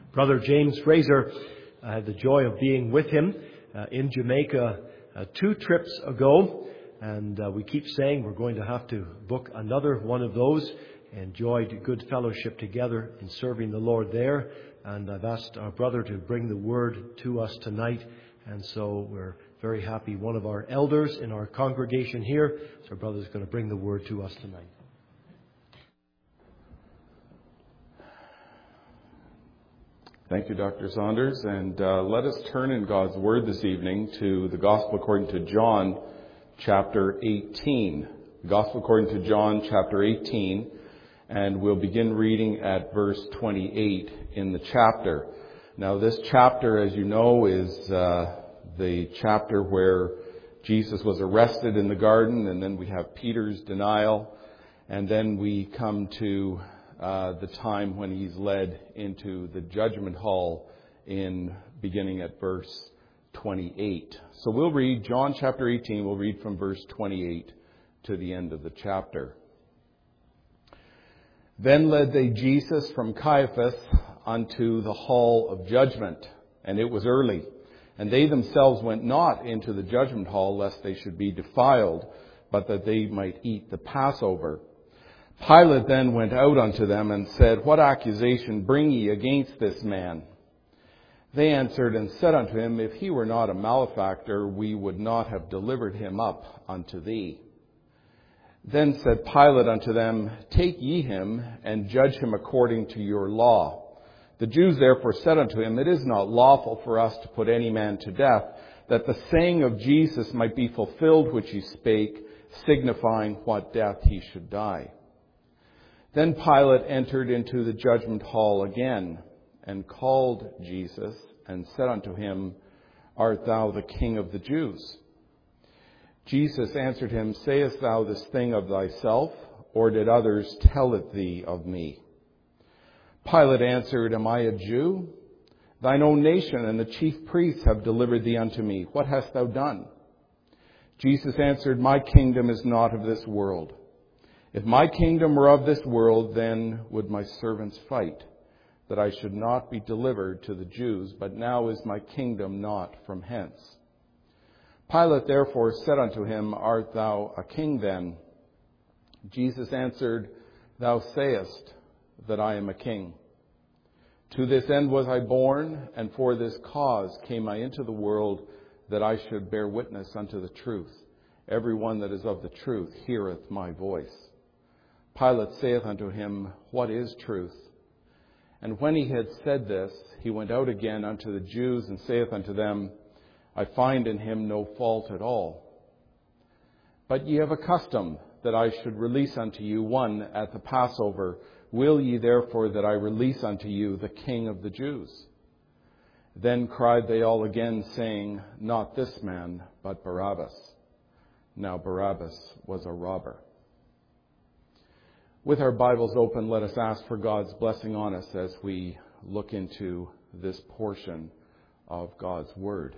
Brother James Fraser, I had the joy of being with him in Jamaica 2 trips ago, and we keep saying we're going to have to book another one of those. Enjoyed good fellowship together in serving the Lord there, and I've asked our brother to bring the word to us tonight, and so we're very happy. One of our elders in our congregation here, so our brother's going to bring the word to us tonight. Thank you, Dr. Saunders. And let us turn in God's Word this evening to the Gospel according to John, chapter 18. Gospel according to John, chapter 18. And we'll begin reading at verse 28 in the chapter. Now, this chapter, as you know, is the chapter where Jesus was arrested in the garden, and then we have Peter's denial, and then we come to the time when he's led into the judgment hall beginning at verse 28. So we'll read John chapter 18. We'll read from verse 28 to the end of the chapter. Then led they Jesus from Caiaphas unto the hall of judgment, and it was early. And they themselves went not into the judgment hall, lest they should be defiled, but that they might eat the Passover. Pilate then went out unto them and said, What accusation bring ye against this man? They answered and said unto him, If he were not a malefactor, we would not have delivered him up unto thee. Then said Pilate unto them, Take ye him, and judge him according to your law. The Jews therefore said unto him, It is not lawful for us to put any man to death, that the saying of Jesus might be fulfilled which he spake, signifying what death he should die. Then Pilate entered into the judgment hall again, and called Jesus, and said unto him, Art thou the King of the Jews? Jesus answered him, Sayest thou this thing of thyself, or did others tell it thee of me? Pilate answered, Am I a Jew? Thine own nation and the chief priests have delivered thee unto me. What hast thou done? Jesus answered, My kingdom is not of this world. If my kingdom were of this world, then would my servants fight, that I should not be delivered to the Jews, but now is my kingdom not from hence. Pilate therefore said unto him, Art thou a king then? Jesus answered, Thou sayest that I am a king. To this end was I born, and for this cause came I into the world, that I should bear witness unto the truth. Every one that is of the truth heareth my voice. Pilate saith unto him, What is truth? And when he had said this, he went out again unto the Jews, and saith unto them, I find in him no fault at all. But ye have a custom that I should release unto you one at the Passover. Will ye therefore that I release unto you the King of the Jews? Then cried they all again, saying, Not this man, but Barabbas. Now Barabbas was a robber. With our Bibles open, let us ask for God's blessing on us as we look into this portion of God's Word.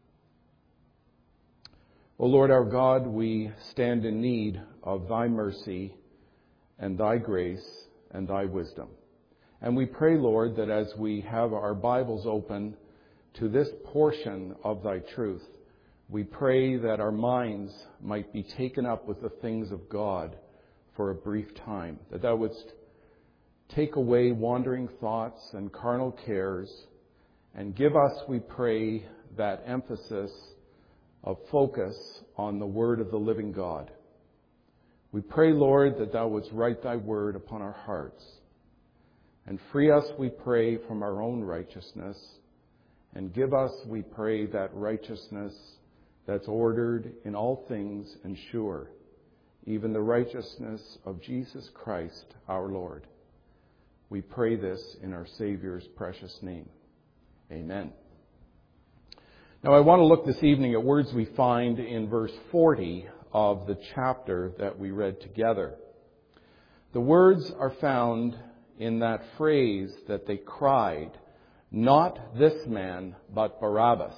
O Lord our God, we stand in need of Thy mercy and Thy grace and Thy wisdom. And we pray, Lord, that as we have our Bibles open to this portion of Thy truth, we pray that our minds might be taken up with the things of God for a brief time, that Thou wouldst take away wandering thoughts and carnal cares, and give us, we pray, that emphasis of focus on the Word of the living God. We pray, Lord, that Thou wouldst write Thy Word upon our hearts, and free us, we pray, from our own righteousness, and give us, we pray, that righteousness that's ordered in all things and sure, even the righteousness of Jesus Christ our Lord. We pray this in our Savior's precious name. Amen. Now I want to look this evening at words we find in verse 40 of the chapter that we read together. The words are found in that phrase that they cried, Not this man, but Barabbas.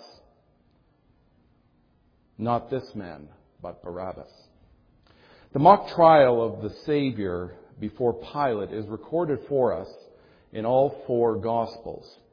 Not this man, but Barabbas. The mock trial of the Savior before Pilate is recorded for us in all 4 Gospels.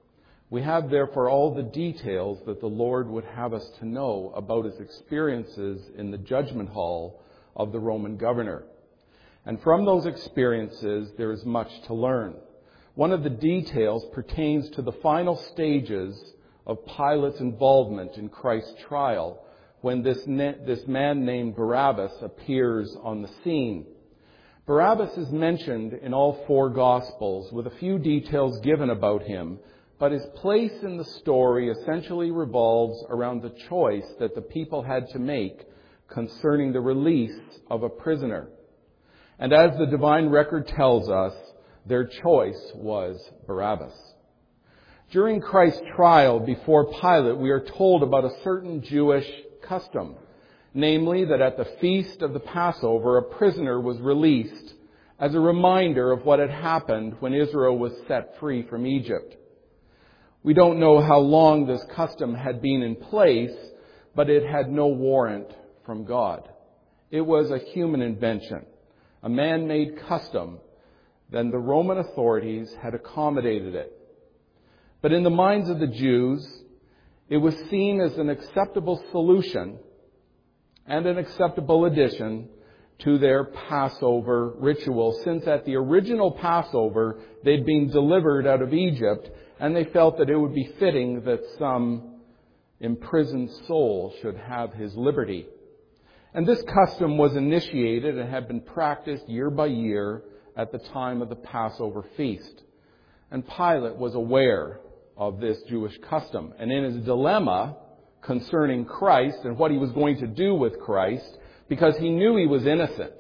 We have therefore all the details that the Lord would have us to know about his experiences in the judgment hall of the Roman governor. And from those experiences, there is much to learn. One of the details pertains to the final stages of Pilate's involvement in Christ's trial, when this man named Barabbas appears on the scene. Barabbas is mentioned in all four Gospels, with a few details given about him, but his place in the story essentially revolves around the choice that the people had to make concerning the release of a prisoner. And as the divine record tells us, their choice was Barabbas. During Christ's trial before Pilate, we are told about a certain Jewish custom, namely that at the feast of the Passover, a prisoner was released as a reminder of what had happened when Israel was set free from Egypt. We don't know how long this custom had been in place, but it had no warrant from God. It was a human invention, a man-made custom. Then the Roman authorities had accommodated it. But in the minds of the Jews, it was seen as an acceptable solution and an acceptable addition to their Passover ritual, since at the original Passover they'd been delivered out of Egypt, and they felt that it would be fitting that some imprisoned soul should have his liberty. And this custom was initiated and had been practiced year by year at the time of the Passover feast. And Pilate was aware of this Jewish custom. And in his dilemma concerning Christ and what he was going to do with Christ, because he knew he was innocent.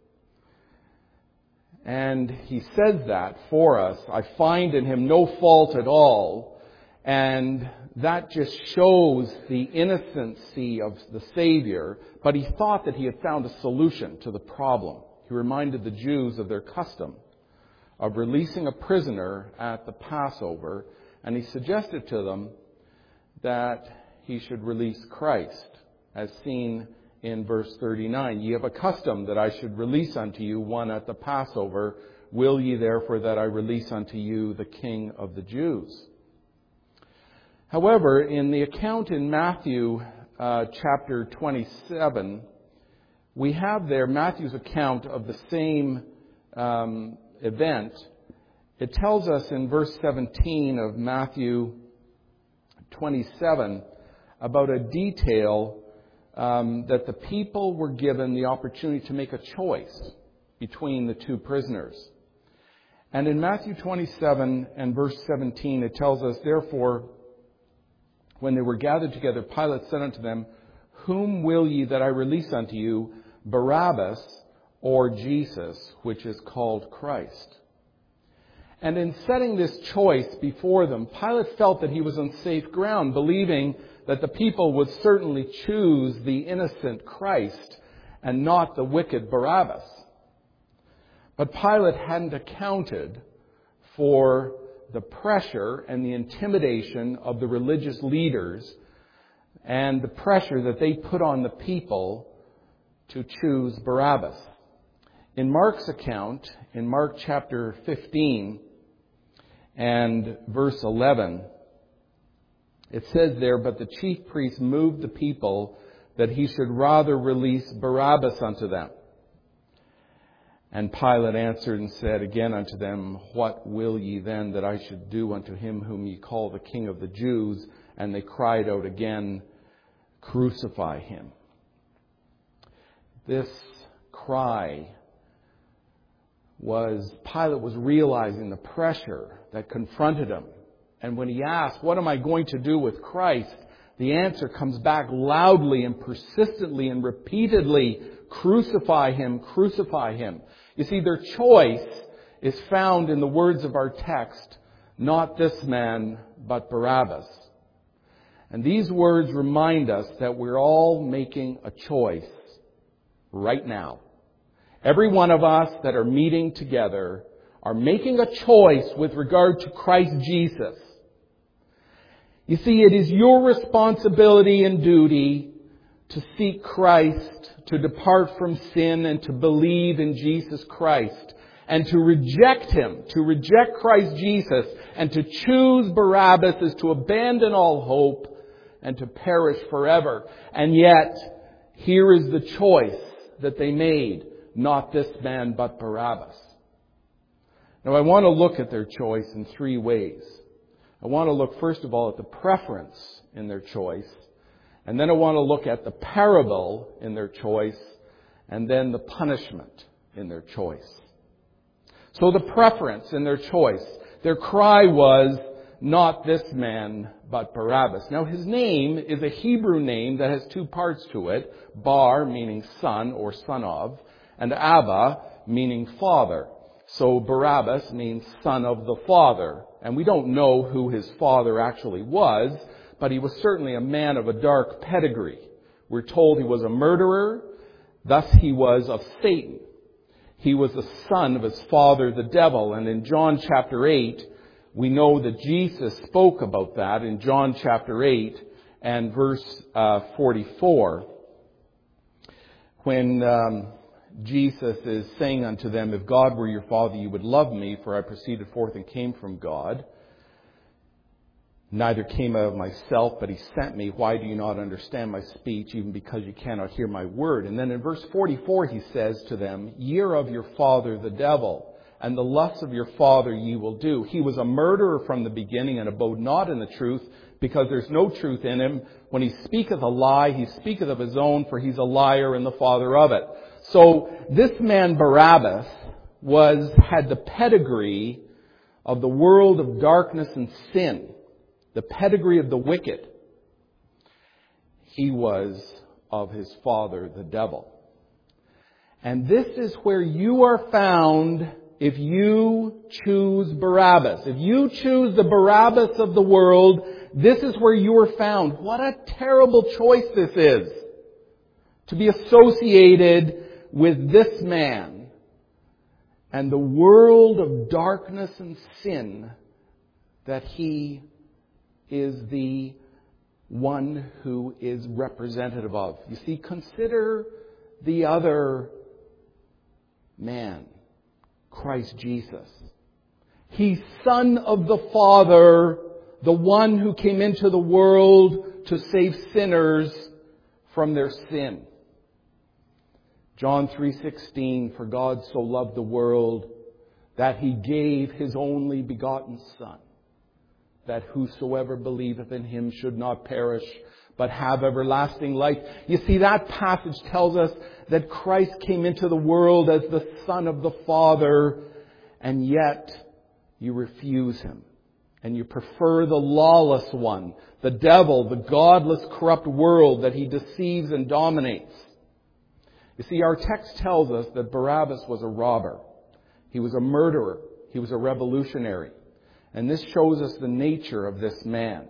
And he says that for us. I find in him no fault at all. And that just shows the innocency of the Savior. But he thought that he had found a solution to the problem. He reminded the Jews of their custom of releasing a prisoner at the Passover. And he suggested to them that he should release Christ, as seen in verse 39. Ye have a custom that I should release unto you one at the Passover. Will ye therefore that I release unto you the King of the Jews? However, in the account in Matthew chapter 27, we have there Matthew's account of the same event. It tells us in verse 17 of Matthew 27 about a detail that the people were given the opportunity to make a choice between the two prisoners. And in Matthew 27 and verse 17, it tells us, therefore, when they were gathered together, Pilate said unto them, Whom will ye that I release unto you, Barabbas or Jesus, which is called Christ? And in setting this choice before them, Pilate felt that he was on safe ground, believing that the people would certainly choose the innocent Christ and not the wicked Barabbas. But Pilate hadn't accounted for the pressure and the intimidation of the religious leaders and the pressure that they put on the people to choose Barabbas. In Mark's account, in Mark chapter 15 and verse 11, it says there, But the chief priests moved the people that he should rather release Barabbas unto them. And Pilate answered and said again unto them, What will ye then that I should do unto him whom ye call the King of the Jews? And they cried out again, Crucify him. This cry Pilate was realizing the pressure that confronted him. And when he asked, what am I going to do with Christ? The answer comes back loudly and persistently and repeatedly, crucify him, crucify him. You see, their choice is found in the words of our text, not this man, but Barabbas. And these words remind us that we're all making a choice right now. Every one of us that are meeting together are making a choice with regard to Christ Jesus. You see, it is your responsibility and duty to seek Christ, to depart from sin and to believe in Jesus Christ, and to reject Him, to reject Christ Jesus And to choose Barabbas is to abandon all hope and to perish forever. And yet, here is the choice that they made. Not this man, but Barabbas. Now, I want to look at their choice in three ways. I want to look, first of all, at the preference in their choice. And then I want to look at the parable in their choice. And then the punishment in their choice. So the preference in their choice. Their cry was, not this man, but Barabbas. Now his name is a Hebrew name that has two parts to it. Bar, meaning son or son of, and Abba, meaning father. So Barabbas means son of the father. And we don't know who his father actually was, but he was certainly a man of a dark pedigree. We're told he was a murderer, thus he was of Satan. He was the son of his father, the devil. And in John chapter 8, we know that Jesus spoke about that in John chapter 8 and verse 44. When Jesus is saying unto them, if God were your father, you would love me, for I proceeded forth and came from God. Neither came I of myself, but he sent me. Why do you not understand my speech, even because you cannot hear my word? And then in verse 44 he says to them, ye are of your father the devil, and the lusts of your father ye will do. He was a murderer from the beginning, and abode not in the truth, because there's no truth in him. When he speaketh a lie, he speaketh of his own, for he's a liar and the father of it. So this man Barabbas had the pedigree of the world of darkness and sin. The pedigree of the wicked. He was of his father, the devil. And this is where you are found if you choose Barabbas. If you choose the Barabbas of the world, this is where you are found. What a terrible choice this is. To be associated with this man and the world of darkness and sin that he is the one who is representative of. You see, consider the other man, Christ Jesus. He's Son of the Father, the one who came into the world to save sinners from their sin. John 3:16, for God so loved the world that he gave his only begotten Son, that whosoever believeth in him should not perish, but have everlasting life. You see, that passage tells us that Christ came into the world as the Son of the Father, and yet you refuse him. And you prefer the lawless one, the devil, the godless, corrupt world that he deceives and dominates. You see, our text tells us that Barabbas was a robber. He was a murderer. He was a revolutionary. And this shows us the nature of this man.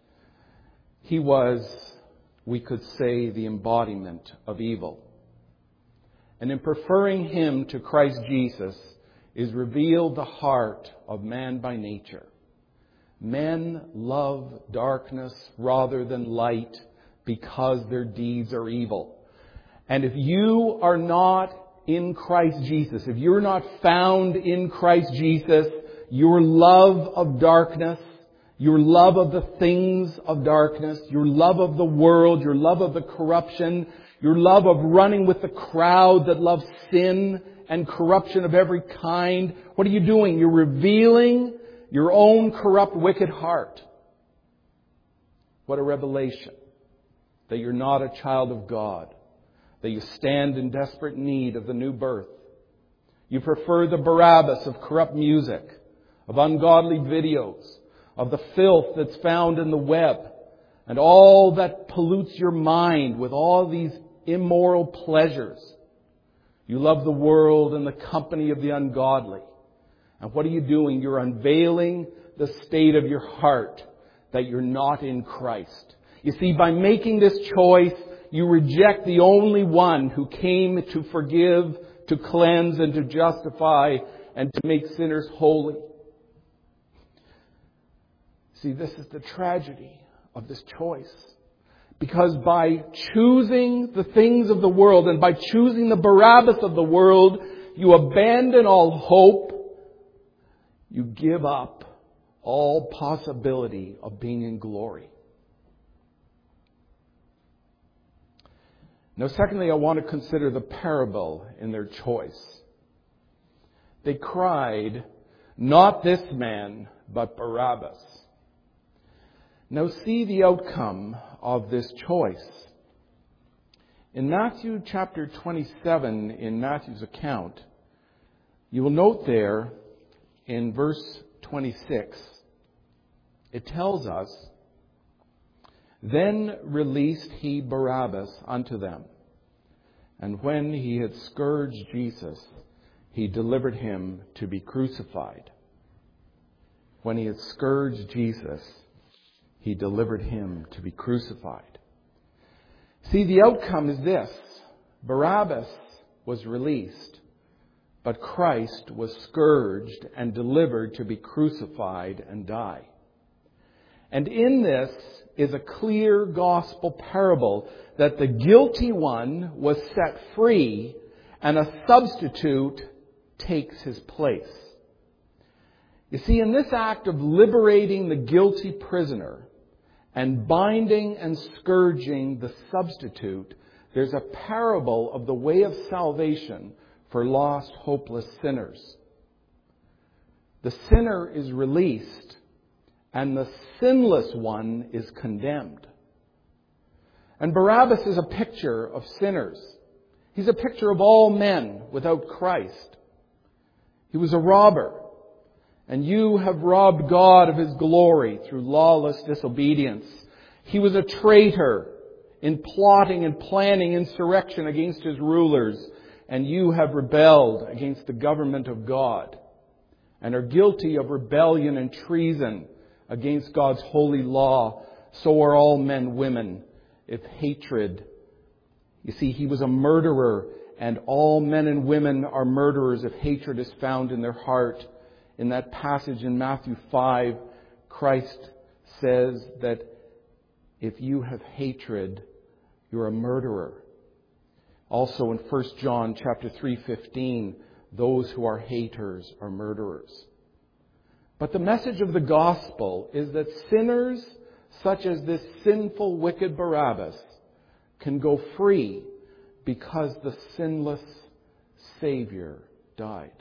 He was, we could say, the embodiment of evil. And in preferring him to Christ Jesus is revealed the heart of man by nature. Men love darkness rather than light because their deeds are evil. And if you are not in Christ Jesus, if you're not found in Christ Jesus, your love of darkness, your love of the things of darkness, your love of the world, your love of the corruption, your love of running with the crowd that loves sin and corruption of every kind, what are you doing? You're revealing your own corrupt, wicked heart. What a revelation that you're not a child of God, that you stand in desperate need of the new birth. You prefer the Barabbas of corrupt music, of ungodly videos, of the filth that's found in the web, and all that pollutes your mind with all these immoral pleasures. You love the world and the company of the ungodly. And what are you doing? You're unveiling the state of your heart, that you're not in Christ. You see, by making this choice, you reject the only one who came to forgive, to cleanse, and to justify, and to make sinners holy. See, this is the tragedy of this choice. Because by choosing the things of the world and by choosing the Barabbas of the world, you abandon all hope. You give up all possibility of being in glory. Now, secondly, I want to consider the parable in their choice. They cried, "Not this man, but Barabbas." Now, see the outcome of this choice. In Matthew chapter 27, in Matthew's account, you will note there in verse 26, it tells us, "Then released he Barabbas unto them. And when he had scourged Jesus, he delivered him to be crucified." When he had scourged Jesus, he delivered him to be crucified. See, the outcome is this. Barabbas was released, but Christ was scourged and delivered to be crucified and die. And in this is a clear gospel parable that the guilty one was set free and a substitute takes his place. You see, in this act of liberating the guilty prisoner and binding and scourging the substitute, there's a parable of the way of salvation for lost, hopeless sinners. The sinner is released and the sinless one is condemned. And Barabbas is a picture of sinners. He's a picture of all men without Christ. He was a robber, and you have robbed God of His glory through lawless disobedience. He was a traitor in plotting and planning insurrection against His rulers, and you have rebelled against the government of God and are guilty of rebellion and treason against God's holy law. So are all men, women, if hatred. You see, he was a murderer, and all men and women are murderers if hatred is found in their heart. In that passage in Matthew 5, Christ says that if you have hatred, you're a murderer. Also in 1 John chapter 3:15, those who are haters are murderers. But the message of the gospel is that sinners such as this sinful, wicked Barabbas can go free because the sinless Savior died.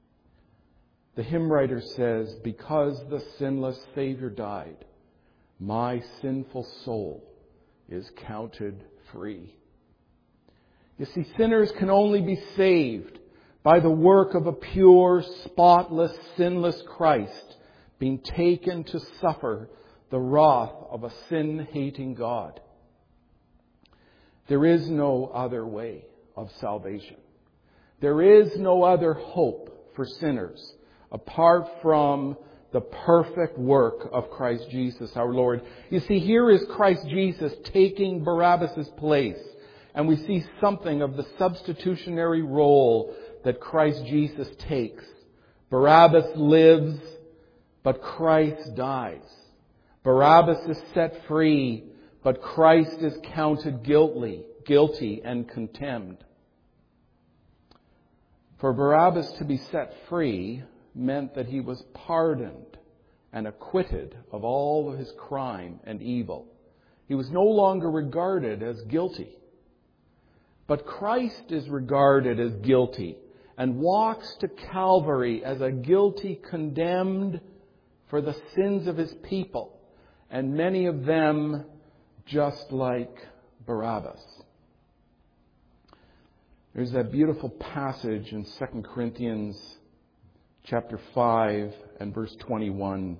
The hymn writer says, "Because the sinless Savior died, my sinful soul is counted free." You see, sinners can only be saved by the work of a pure, spotless, sinless Christ being taken to suffer the wrath of a sin-hating God. There is no other way of salvation. There is no other hope for sinners apart from the perfect work of Christ Jesus our Lord. You see, here is Christ Jesus taking Barabbas' place, and we see something of the substitutionary role that Christ Jesus takes. Barabbas lives, but Christ dies. Barabbas is set free, but Christ is counted guilty and condemned. For Barabbas to be set free meant that he was pardoned and acquitted of all of his crime and evil. He was no longer regarded as guilty. But Christ is regarded as guilty and walks to Calvary as a guilty condemned for the sins of his people, and many of them just like Barabbas. There's that beautiful passage in 2 Corinthians chapter 5 and verse 21.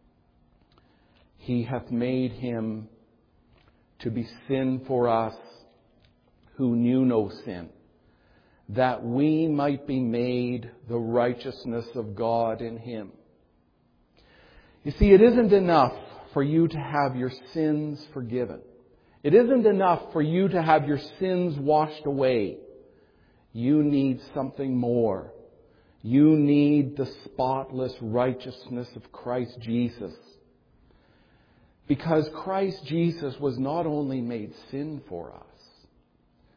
"He hath made him to be sin for us who knew no sin, that we might be made the righteousness of God in him." You see, it isn't enough for you to have your sins forgiven. It isn't enough for you to have your sins washed away. You need something more. You need the spotless righteousness of Christ Jesus. Because Christ Jesus was not only made sin for us,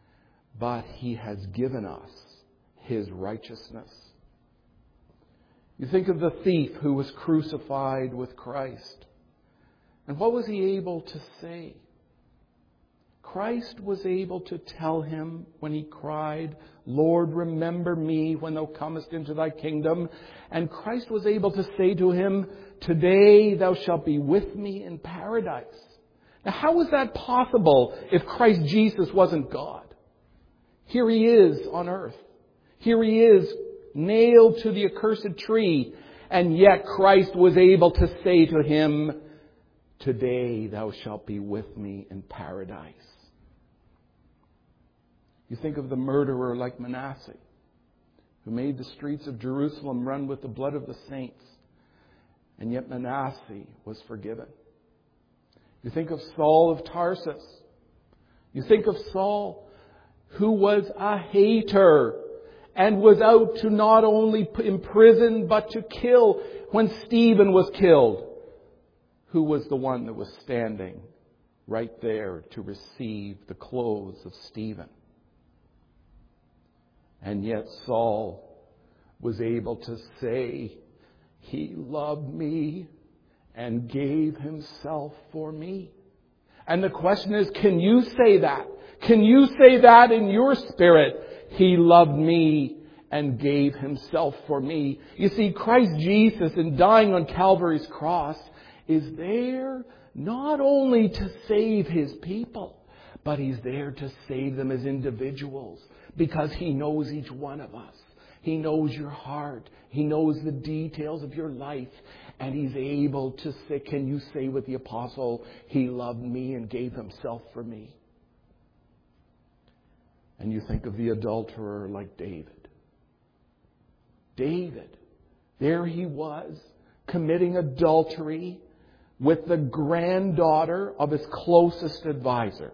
but He has given us His righteousness. You think of the thief who was crucified with Christ. And what was he able to say? Christ was able to tell him when he cried, Lord, remember me when thou comest into thy kingdom. And Christ was able to say to him, today thou shalt be with me in paradise. Now, how was that possible if Christ Jesus wasn't God? Here he is on earth. Here he is nailed to the accursed tree. And yet Christ was able to say to him, today thou shalt be with me in paradise. You think of the murderer like Manasseh, who made the streets of Jerusalem run with the blood of the saints. And yet Manasseh was forgiven. You think of Saul of Tarsus. You think of Saul, who was a hater and was out to not only imprison but to kill. When Stephen was killed, who was the one that was standing right there to receive the clothes of Stephen? And yet Saul was able to say, he loved me and gave himself for me. And the question is, can you say that? Can you say that in your spirit? He loved me and gave himself for me. You see, Christ Jesus, in dying on Calvary's cross, is there not only to save his people, but he's there to save them as individuals, because he knows each one of us. He knows your heart. He knows the details of your life. And he's able to say, can you say with the apostle, he loved me and gave himself for me? And you think of the adulterer like David. David, there he was, committing adultery with the granddaughter of his closest advisor.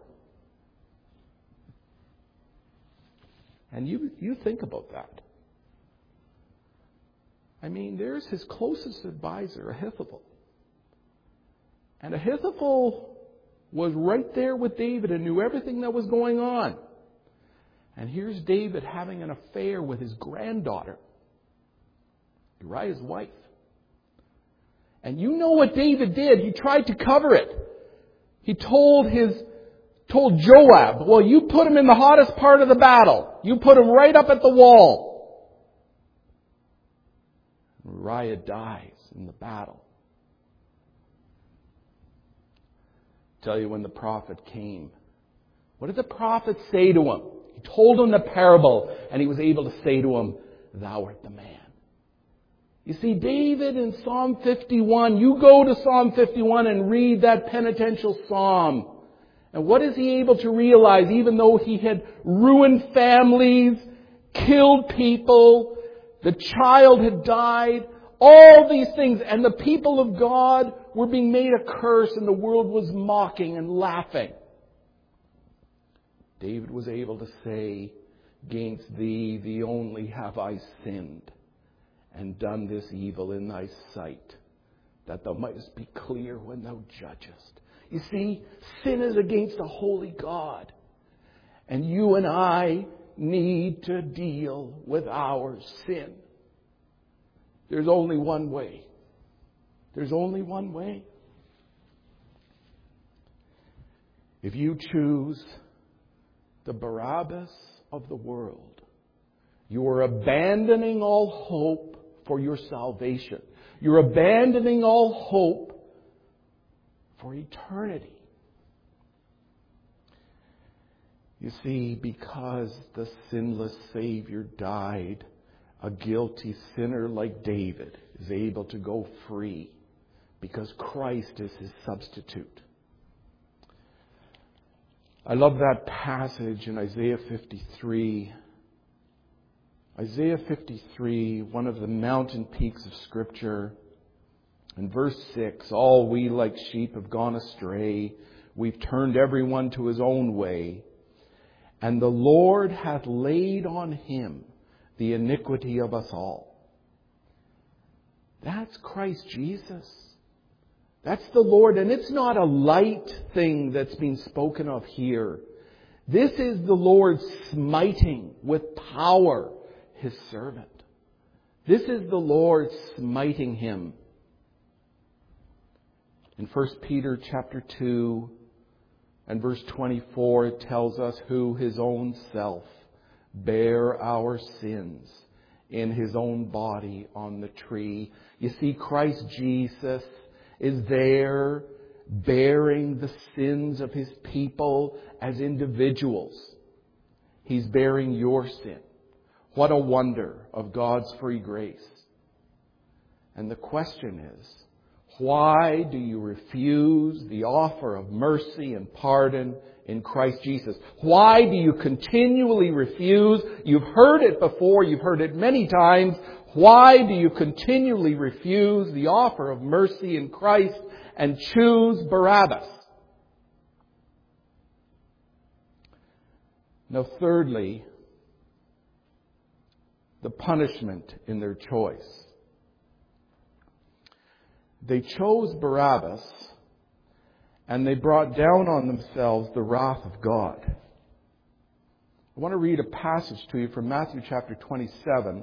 And you think about that. I mean, there's his closest advisor, Ahithophel. And Ahithophel was right there with David and knew everything that was going on. And here's David having an affair with his granddaughter, Uriah's wife. And you know what David did. He tried to cover it. He told Joab, well, you put him in the hottest part of the battle. You put him right up at the wall. Uriah dies in the battle. Tell you, when the prophet came, what did the prophet say to him? He told him the parable, and he was able to say to him, thou art the man. You see, David in Psalm 51, you go to Psalm 51 and read that penitential psalm. And what is he able to realize? Even though he had ruined families, killed people, the child had died, all these things, and the people of God were being made a curse, and the world was mocking and laughing. David was able to say, against thee, thee only have I sinned, and done this evil in thy sight, that thou mightest be clear when thou judgest. You see, sin is against a holy God. And you and I need to deal with our sin. There's only one way. There's only one way. If you choose the Barabbas of the world, you are abandoning all hope for your salvation. You're abandoning all hope for eternity. You see, because the sinless Savior died, a guilty sinner like David is able to go free because Christ is his substitute. I love that passage in Isaiah 53. Isaiah 53, one of the mountain peaks of Scripture. In verse 6, all we like sheep have gone astray. We've turned everyone to his own way. And the Lord hath laid on him the iniquity of us all. That's Christ Jesus. That's the Lord. And it's not a light thing that's being spoken of here. This is the Lord smiting with power his servant. This is the Lord smiting him. In 1 Peter chapter 2 and verse 24, it tells us who his own self bare our sins in his own body on the tree. You see, Christ Jesus is there bearing the sins of his people as individuals. He's bearing your sin. What a wonder of God's free grace. And the question is, why do you refuse the offer of mercy and pardon in Christ Jesus? Why do you continually refuse? You've heard it before. You've heard it many times. Why do you continually refuse the offer of mercy in Christ and choose Barabbas? Now, thirdly, the punishment in their choice. They chose Barabbas, and they brought down on themselves the wrath of God. I want to read a passage to you from Matthew chapter 27.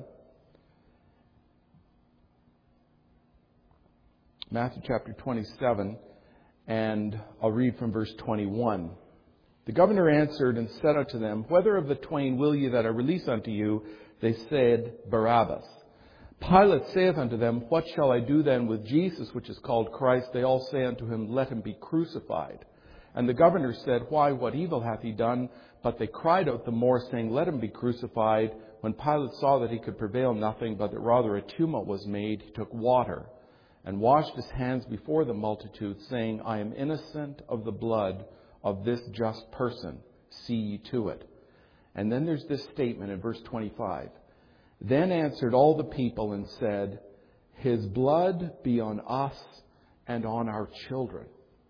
Matthew chapter 27, and I'll read from verse 21. The governor answered and said unto them, Whether of the twain will ye that I release unto you? They said, Barabbas. Pilate saith unto them, What shall I do then with Jesus, which is called Christ? They all say unto him, Let him be crucified. And the governor said, Why, what evil hath he done? But they cried out the more, saying, Let him be crucified. When Pilate saw that he could prevail nothing, but that rather a tumult was made, he took water and washed his hands before the multitude, saying, I am innocent of the blood of this just person. See ye to it. And then there's this statement in verse 25. Then answered all the people and said, His blood be on us and on our children.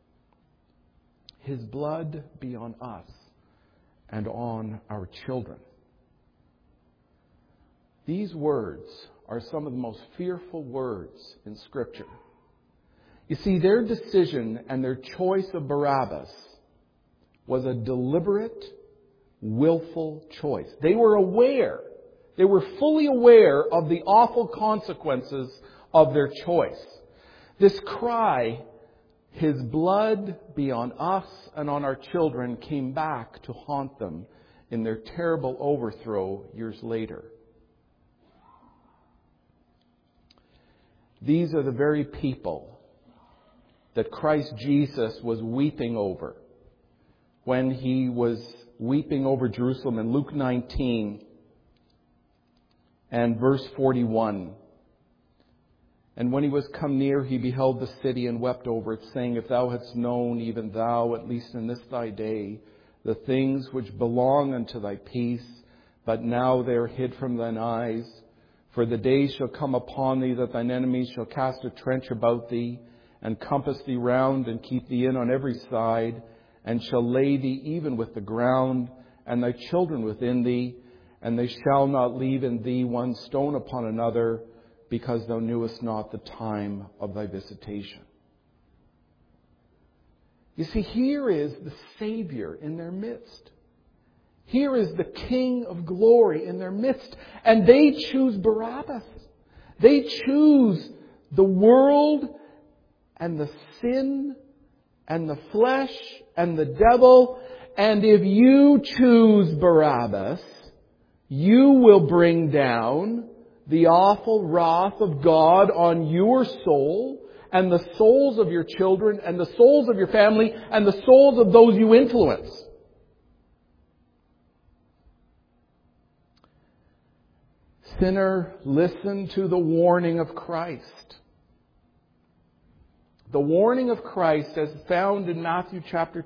His blood be on us and on our children. These words are some of the most fearful words in Scripture. You see, their decision and their choice of Barabbas was a deliberate, willful choice. They were aware. They were fully aware of the awful consequences of their choice. This cry, His blood be on us and on our children, came back to haunt them in their terrible overthrow years later. These are the very people that Christ Jesus was weeping over when He was weeping over Jerusalem in Luke 19 and verse 41. And when He was come near, He beheld the city and wept over it, saying, If thou hadst known, even thou, at least in this thy day, the things which belong unto thy peace, but now they are hid from thine eyes. For the days shall come upon thee that thine enemies shall cast a trench about thee, and compass thee round, and keep thee in on every side, and shall lay thee even with the ground, and thy children within thee, and they shall not leave in thee one stone upon another, because thou knewest not the time of thy visitation. You see, here is the Savior in their midst. Here is the King of glory in their midst. And they choose Barabbas. They choose the world and the sin and the flesh and the devil. And if you choose Barabbas, you will bring down the awful wrath of God on your soul and the souls of your children and the souls of your family and the souls of those you influence. Sinner, listen to the warning of Christ. The warning of Christ as found in Matthew chapter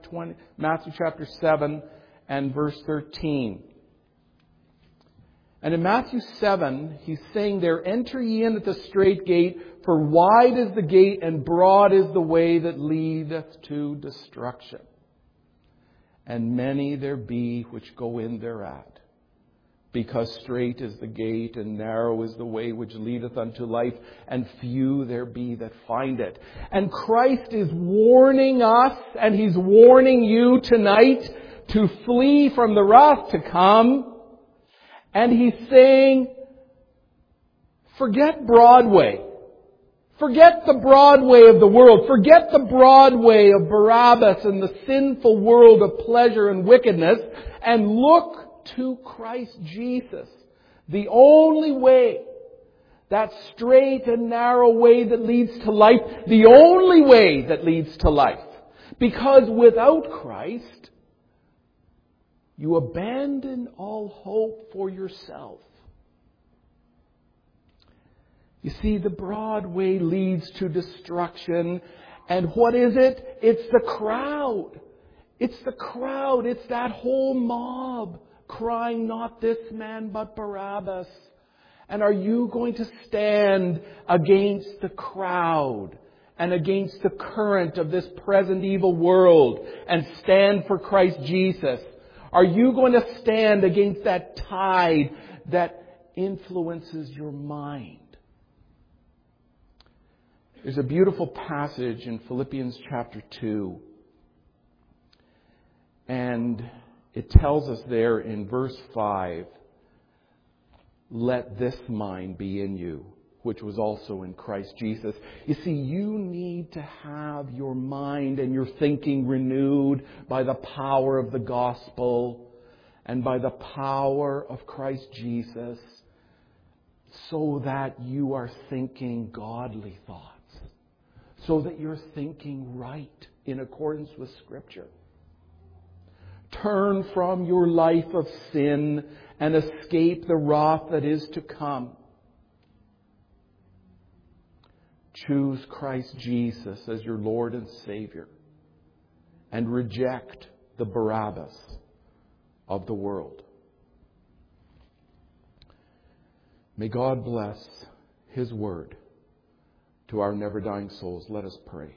7 and verse 13. And in Matthew 7, He's saying there, Enter ye in at the strait gate, for wide is the gate and broad is the way that leadeth to destruction. And many there be which go in thereat. Because strait is the gate and narrow is the way which leadeth unto life, and few there be that find it. And Christ is warning us, and He's warning you tonight to flee from the wrath to come. And He's saying, Forget Broadway. Forget the Broadway of the world. Forget the Broadway of Barabbas and the sinful world of pleasure and wickedness, and look to Christ Jesus. The only way, that straight and narrow way that leads to life, the only way that leads to life. Because without Christ, you abandon all hope for yourself. You see, the broad way leads to destruction. And what is it? It's the crowd. It's the crowd. It's that whole mob crying, not this man, but Barabbas. And are you going to stand against the crowd and against the current of this present evil world and stand for Christ Jesus? Are you going to stand against that tide that influences your mind? There's a beautiful passage in Philippians chapter 2. And it tells us there in verse 5, let this mind be in you, which was also in Christ Jesus. You see, you need to have your mind and your thinking renewed by the power of the gospel and by the power of Christ Jesus, so that you are thinking godly thoughts. So that you're thinking right in accordance with Scripture. Turn from your life of sin and escape the wrath that is to come. Choose Christ Jesus as your Lord and Savior. And reject the Barabbas of the world. May God bless His Word to our never-dying souls. Let us pray.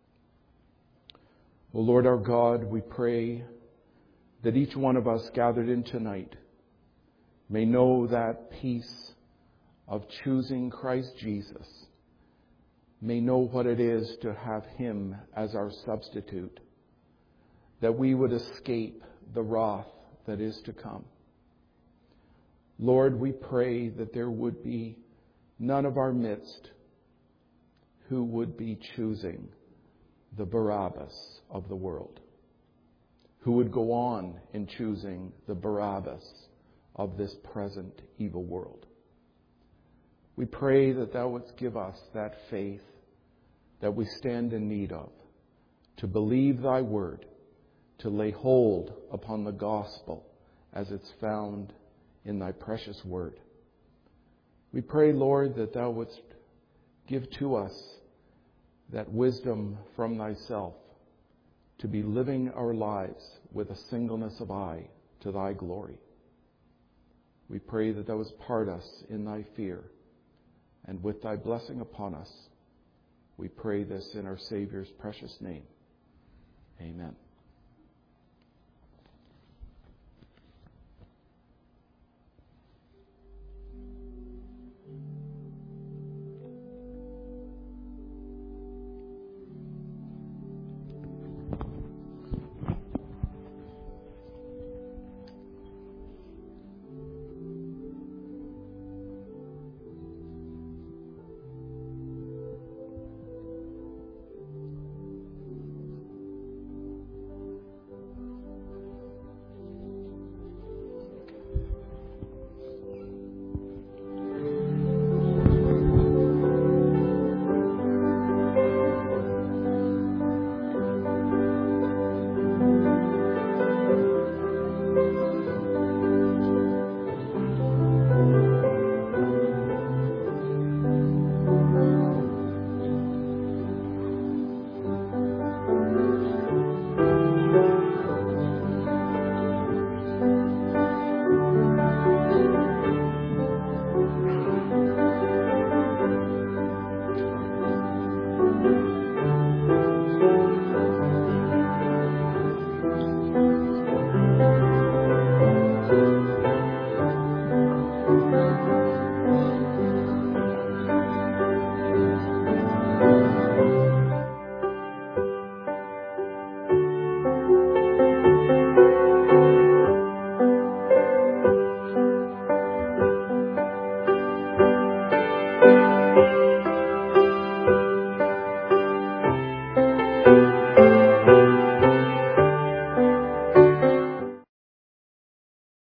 O Lord our God, we pray that each one of us gathered in tonight may know that peace of choosing Christ Jesus, may know what it is to have Him as our substitute, that we would escape the wrath that is to come. Lord, we pray that there would be none of our midst who would be choosing the Barabbas of the world, who would go on in choosing the Barabbas of this present evil world. We pray that Thou wouldst give us that faith that we stand in need of, to believe Thy word, to lay hold upon the gospel as it's found in Thy precious word. We pray, Lord, that Thou wouldst give to us that wisdom from Thyself to be living our lives with a singleness of eye to Thy glory. We pray that Thou wouldst part us in Thy fear, and with Thy blessing upon us, we pray this in our Savior's precious name. Amen. Amen.